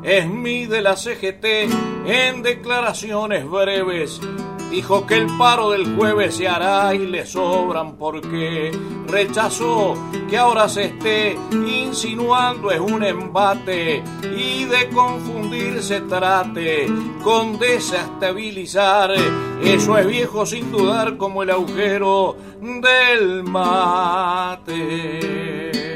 Esmí de la CGT en declaraciones breves dijo que el paro del jueves se hará y le sobran porque rechazó que ahora se esté insinuando es un embate y de confundir se trate con desestabilizar. Eso es viejo sin dudar como el agujero del mate.